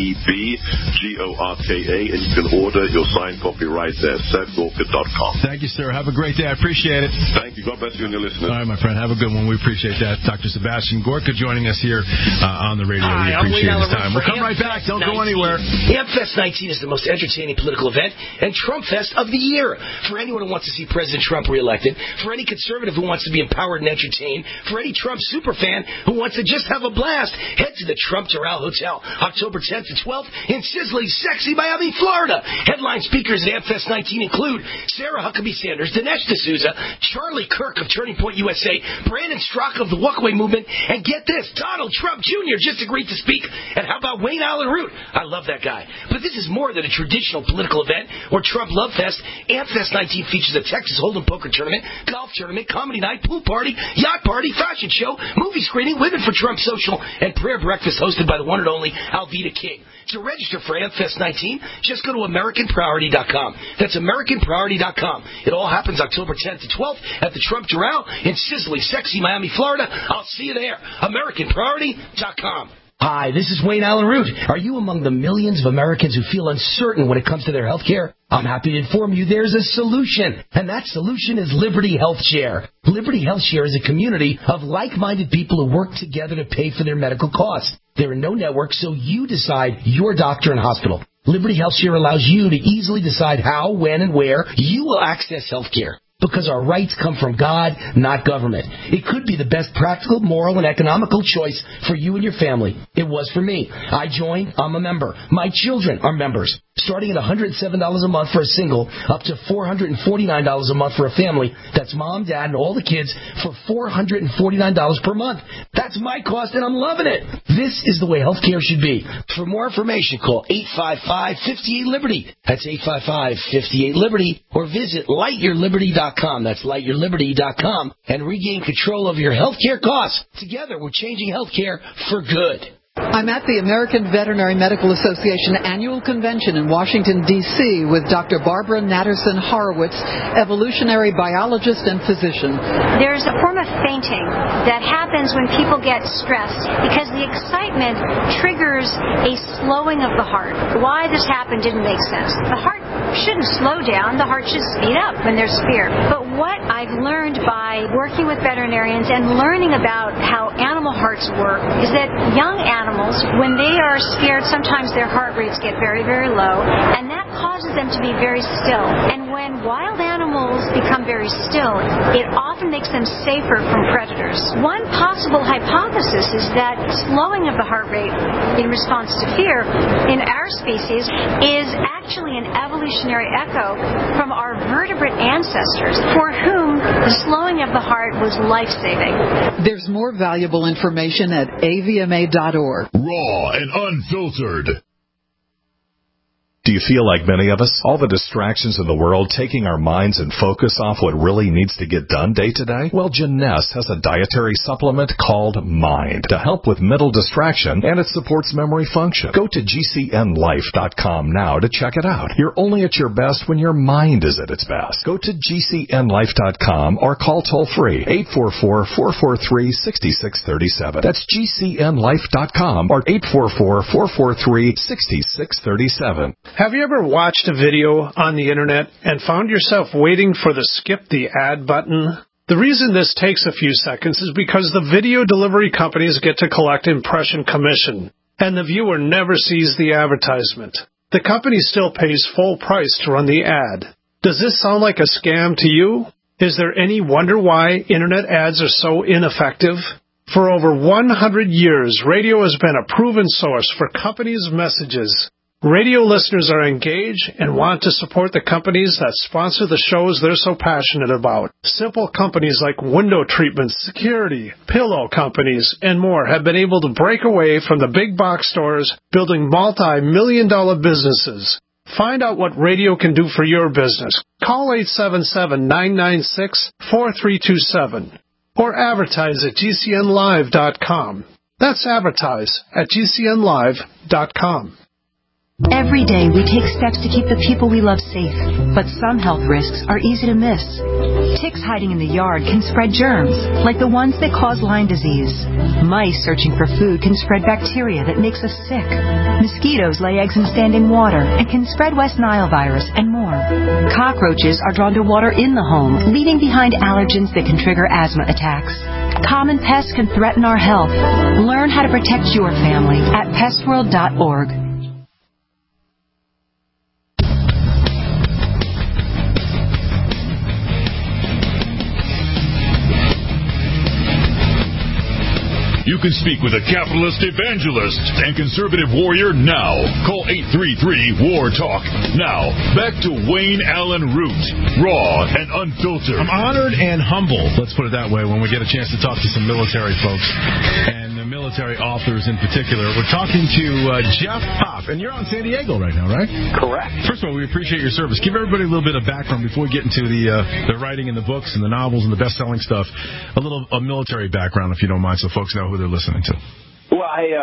SebGorka, and you can order your signed copy right there, SebGorka.com. Thank you, sir. Have a great day. I appreciate it. Thank you. God bless you and your listeners. All right, my friend. Have a good one. We appreciate that. Dr. Sebastian Gorka joining us here on the radio. We appreciate his time. We'll come right back. Don't go anywhere. AmpFest 19 is the most entertaining political event and Trump Fest of the year. For anyone who wants to see President Trump reelected, for any conservative who wants to be empowered and entertained, for any Trump superfan who wants to just have a blast, head to the Trump Doral Hotel, October 10th to 12th in sizzling, sexy Miami, Florida. Headline speakers at AmpFest 19 include Sarah Huckabee Sanders, Dinesh D'Souza, Charlie Kirk of Turning Point USA, Brandon Strzok of the Walkaway Movement, and get this, Donald Trump Jr. just agreed to speak. And how about Wayne Allen Root? I love that guy. But this is more than a traditional political event or Trump Love Fest. AmpFest 19 features a Texas Hold'em poker tournament, golf tournament, comedy night, pool party, yacht party, fashion show, movie screening, Women for Trump social, and prayer breakfast hosted by the one and only Alveda King. To register for AmpFest 19, just go to AmericanPriority.com. That's AmericanPriority.com. It all happens October 10th to 12th at the Trump Doral in sizzling, sexy Miami, Florida. I'll see you there. AmericanPriority.com. Hi, this is Wayne Allen Root. Are you among the millions of Americans who feel uncertain when it comes to their health care? I'm happy to inform you there's a solution, and that solution is Liberty Health Share. Liberty Health Share is a community of like-minded people who work together to pay for their medical costs. There are no networks, so you decide your doctor and hospital. Liberty Health Share allows you to easily decide how, when, and where you will access health care. Because our rights come from God, not government. It could be the best practical, moral, and economical choice for you and your family. It was for me. I joined. I'm a member. My children are members. Starting at $107 a month for a single, up to $449 a month for a family. That's mom, dad, and all the kids for $449 per month. That's my cost, and I'm loving it. This is the way healthcare should be. For more information, call 855-58-LIBERTY. That's 855-58-LIBERTY. Or visit lightyourliberty.com. That's lightyourliberty.com. And regain control of your healthcare costs. Together, we're changing healthcare for good. I'm at the American Veterinary Medical Association annual convention in Washington, D.C. with Dr. Barbara Natterson Horowitz, evolutionary biologist and physician. There's a form of fainting that happens when people get stressed because the excitement triggers a slowing of the heart. Why this happened didn't make sense. The heart shouldn't slow down. The heart should speed up when there's fear. But what I've learned by working with veterinarians and learning about how animal hearts work is that young animals, when they are scared, sometimes their heart rates get very, very low, and that causes them to be very still. And when wild animals become very still, it often makes them safer from predators. One possible hypothesis is that slowing of the heart rate in response to fear in our species is actually an evolutionary echo from our vertebrate ancestors for whom the slowing of the heart was life-saving. There's more valuable information at avma.org. Raw and unfiltered. Do you feel like many of us? All the distractions in the world taking our minds and focus off what really needs to get done day to day? Well, Jeunesse has a dietary supplement called Mind to help with mental distraction, and it supports memory function. Go to gcnlife.com now to check it out. You're only at your best when your mind is at its best. Go to gcnlife.com or call toll-free 844-443-6637. That's gcnlife.com or 844-443-6637. Have you ever watched a video on the internet and found yourself waiting for the skip the ad button? The reason this takes a few seconds is because the video delivery companies get to collect impression commission, and the viewer never sees the advertisement. The company still pays full price to run the ad. Does this sound like a scam to you? Is there any wonder why internet ads are so ineffective? For over 100 years, radio has been a proven source for companies' messages. Radio listeners are engaged and want to support the companies that sponsor the shows they're so passionate about. Simple companies like window treatments, security, pillow companies, and more have been able to break away from the big box stores, building multi-million-dollar businesses. Find out what radio can do for your business. Call 877-996-4327 or advertise at gcnlive.com. That's advertise at gcnlive.com. Every day we take steps to keep the people we love safe, but some health risks are easy to miss. Ticks hiding in the yard can spread germs, like the ones that cause Lyme disease. Mice searching for food can spread bacteria that makes us sick. Mosquitoes lay eggs in standing water and can spread West Nile virus and more. Cockroaches are drawn to water in the home, leaving behind allergens that can trigger asthma attacks. Common pests can threaten our health. Learn how to protect your family at pestworld.org. You can speak with a capitalist evangelist and conservative warrior now. Call 833-WAR-TALK. Now, back to Wayne Allen Root, raw and unfiltered. I'm honored and humbled, let's put it that way, when we get a chance to talk to some military folks, and the military authors in particular. We're talking to Jeff Popp, and you're on San Diego right now, right? Correct. First of all, we appreciate your service. Give everybody a little bit of background before we get into the writing and the books and the novels and the best-selling stuff. A military background, if you don't mind, so folks know who they're listening to. Well,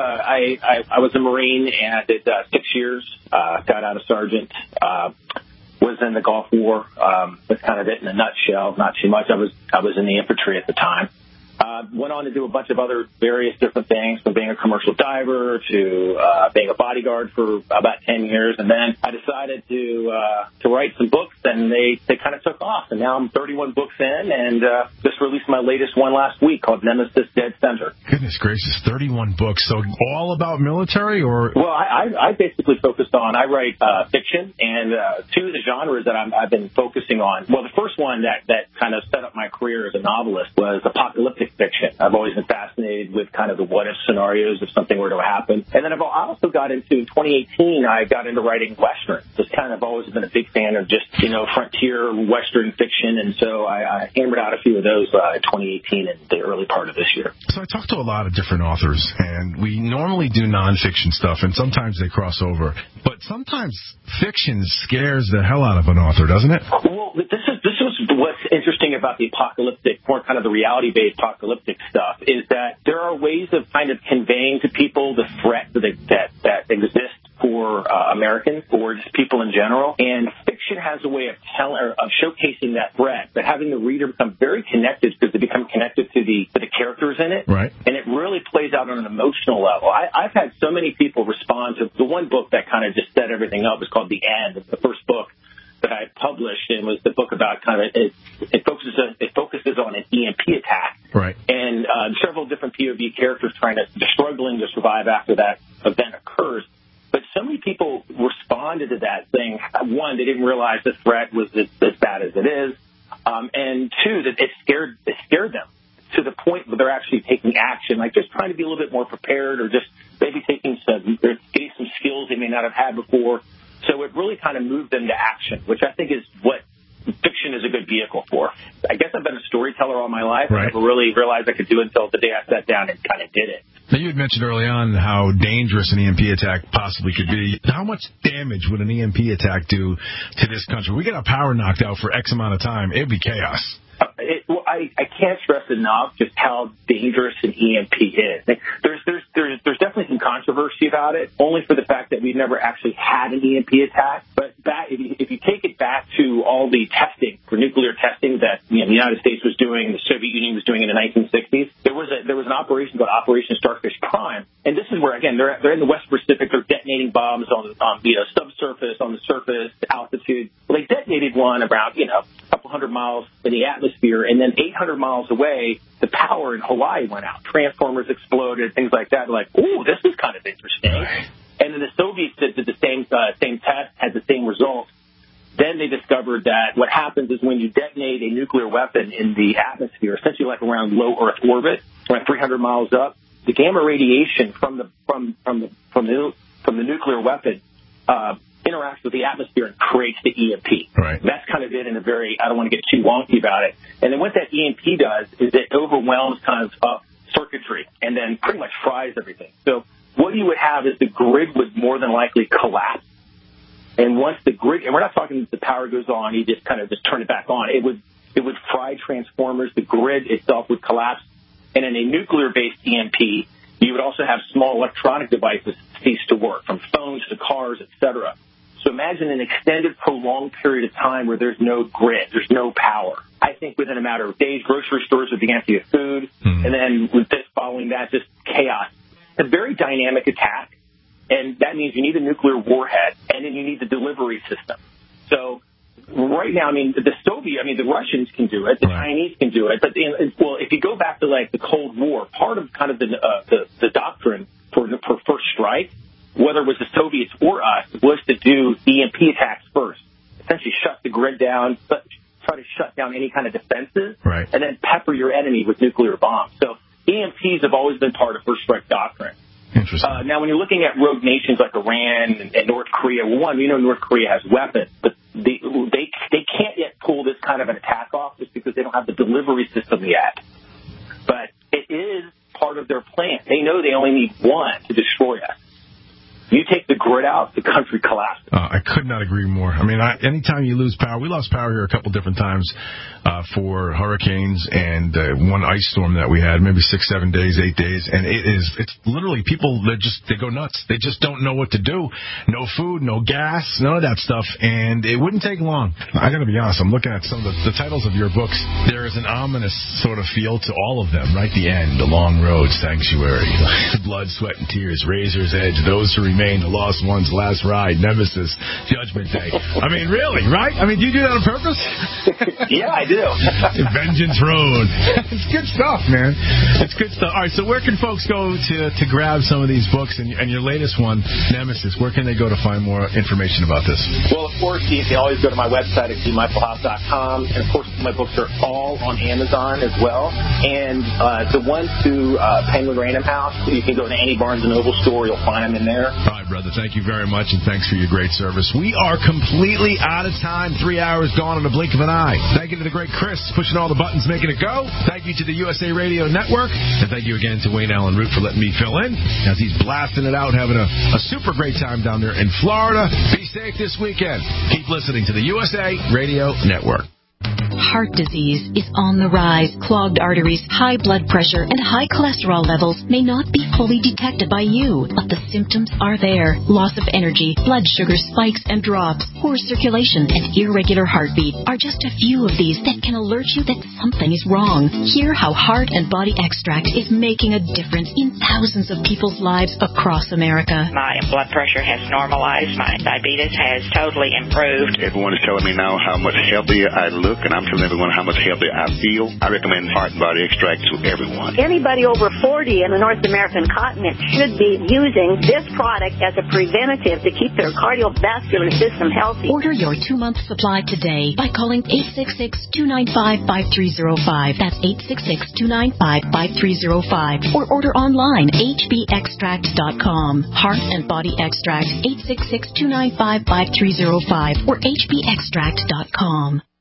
I was a Marine and did 6 years. Got out of sergeant. Was in the Gulf War. That's kind of it in a nutshell. Not too much. I was in the infantry at the time. Went on to do a bunch of other various different things, from being a commercial diver to being a bodyguard for about 10 years. And then I decided to write some books, and they kind of took off. And now I'm 31 books in, and just released my latest one last week called Nemesis Dead Center. Goodness gracious, 31 books. So all about military, or? Well, I basically focused on, I write fiction, and two of the genres that I've been focusing on. Well, the first one that kind of set up my career as a novelist was apocalyptic fiction. I've always been fascinated with kind of the what-if scenarios if something were to happen. And then I also got into, 2018, I got into writing Western. Just kind of always been a big fan of just, frontier Western fiction. And so I hammered out a few of those in 2018 and the early part of this year. So I talk to a lot of different authors, and we normally do nonfiction stuff, and sometimes they cross over. But sometimes fiction scares the hell out of an author, doesn't it? Well, this was what's interesting about the apocalyptic, more kind of the reality-based apocalyptic stuff, is that there are ways of kind of conveying to people the threat that exists for Americans or just people in general. And fiction has a way of showcasing that threat, but having the reader become very connected, because they become connected to the characters in it. Right. And it really plays out on an emotional level. I've had so many people respond to the one book that kind of just set everything up. It's called The End. It's the first book that I published, and was the book about it focuses on an EMP attack. Right. And several different POV characters struggling to survive after that event occurs. But so many people responded to that saying, one, they didn't realize the threat was as bad as it is. and two, that it scared them to the point where they're actually taking action, like just trying to be a little bit more prepared, or just maybe getting some skills they may not have had before. So it really kind of moved them to action, which I think is what fiction is a good vehicle for. I guess I've been a storyteller all my life. Right. I never really realized I could do it until the day I sat down and kind of did it. Now, you had mentioned early on how dangerous an EMP attack possibly could be. How much damage would an EMP attack do to this country? We get our power knocked out for X amount of time. It would be chaos. I can't stress enough just how dangerous an EMP is. There's definitely some controversy about it, only for the fact that we've never actually had an EMP attack. But if you take it back to all the testing, for nuclear testing that the United States was doing, the Soviet Union was doing in the 1960s, there was an operation called Operation Starfish Prime, and this is where, again, they're in the West Pacific. They're detonating bombs on subsurface, on the surface, altitude. Well, they detonated one around a couple hundred miles in the atmosphere, and then 800 miles away, the power in Hawaii went out. Transformers exploded, things like that. Like, ooh, this is kind of interesting. Right. And then the Soviets did the same test, had the same result. Then they discovered that what happens is when you detonate a nuclear weapon in the atmosphere, essentially like around low Earth orbit, around 300 miles up, the gamma radiation from the nuclear weapon interacts with the atmosphere and creates the EMP. Right. That's kind of it in a very, I don't want to get too wonky about it. And then what that EMP does is it overwhelms kind of circuitry and then pretty much fries everything. So what you would have is the grid would more than likely collapse. And once the grid, and we're not talking the power goes on, you just kind of just turn it back on. It would fry transformers. The grid itself would collapse. And in a nuclear-based EMP, you would also have small electronic devices cease to work, from phones to cars, etc. So imagine an extended, prolonged period of time where there's no grid, there's no power. I think within a matter of days, grocery stores would be empty of food, and then with this following that, just chaos. It's a very dynamic attack, and that means you need a nuclear warhead, and then you need the delivery system. So right now, the Russians can do it, the Chinese can do it, but if you go back to like the Cold War, part of kind of the doctrine for first strike, whether it was the Soviets or us, was to do EMP attacks first, essentially shut the grid down, try to shut down any kind of defenses, and then pepper your enemy with nuclear bombs. So EMPs have always been part of first strike doctrine. Interesting. Now, when you're looking at rogue nations like Iran and North Korea, well, one, we know North Korea has weapons, but they can't yet pull this kind of an attack off just because they don't have the delivery system yet. But it is part of their plan. They know they only need one to destroy us. You take the grid out, the country collapses. I could not agree more. I mean, anytime you lose power, we lost power here a couple different times for hurricanes and one ice storm that we had, maybe 6, 7 days, 8 days, and it's literally people they go nuts. They just don't know what to do. No food, no gas, none of that stuff, and it wouldn't take long. I got to be honest. I'm looking at some of the titles of your books. There is an ominous sort of feel to all of them. Right, the end, The Long Road, Sanctuary, Blood, Sweat, and Tears, Razor's Edge, Those Who Remain, The Lost One's Last Ride, Nemesis, Judgment Day. I mean, really, right? I mean, do you do that on purpose? Yeah, I do. Vengeance Road. It's good stuff, man. It's good stuff. All right, so where can folks go to grab some of these books? And your latest one, Nemesis, where can they go to find more information about this? Well, of course, you can always go to my website at gmichaelhouse.com. And, of course, my books are all on Amazon as well. And the ones to Penguin Random House, you can go to any Barnes & Noble store. You'll find them in there. All right, brother. Thank you very much, and thanks for your great service. We are completely out of time. 3 hours gone in the blink of an eye. Thank you to the great Chris, pushing all the buttons, making it go. Thank you to the USA Radio Network, and thank you again to Wayne Allen Root for letting me fill in as he's blasting it out, having a super great time down there in Florida. Be safe this weekend. Keep listening to the USA Radio Network. Heart disease is on the rise. Clogged arteries, high blood pressure, and high cholesterol levels may not be fully detected by you, but the symptoms are there. Loss of energy, blood sugar spikes and drops, poor circulation, and irregular heartbeat are just a few of these that can alert you that something is wrong. Hear how Heart and Body Extract is making a difference in thousands of people's lives across America. My blood pressure has normalized. My diabetes has totally improved. Everyone is telling me now how much healthier I look, and I'm telling everyone how much healthier I feel. I recommend Heart and Body Extract to everyone. Anybody over 40 in the North American incontinent should be using this product as a preventative to keep their cardiovascular system healthy. Order your 2-month supply today by calling 866-295-5305. That's 866-295-5305. Or order online, hbextract.com. Heart and Body Extract, 866-295-5305 or hbextract.com.